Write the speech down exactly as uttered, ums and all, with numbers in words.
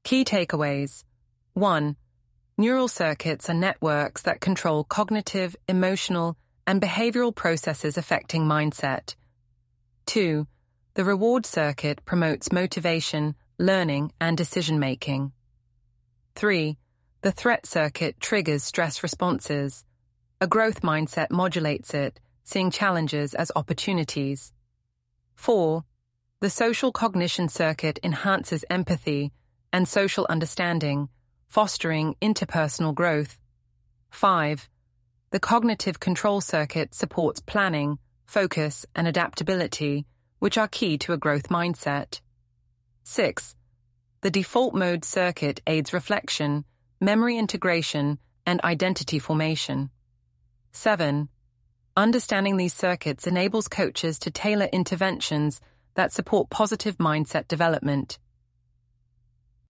Key takeaways. one. Neural circuits are networks that control cognitive, emotional, and behavioral processes affecting mindset. two. The reward circuit promotes motivation, learning, and decision-making. three. The threat circuit triggers stress responses. A growth mindset modulates it, seeing challenges as opportunities. four. The social cognition circuit enhances empathy and social understanding, fostering interpersonal growth. five. The cognitive control circuit supports planning, focus, and adaptability, which are key to a growth mindset. six. The default mode circuit aids reflection, memory integration, and identity formation. seven. Understanding these circuits enables coaches to tailor interventions that support positive mindset development.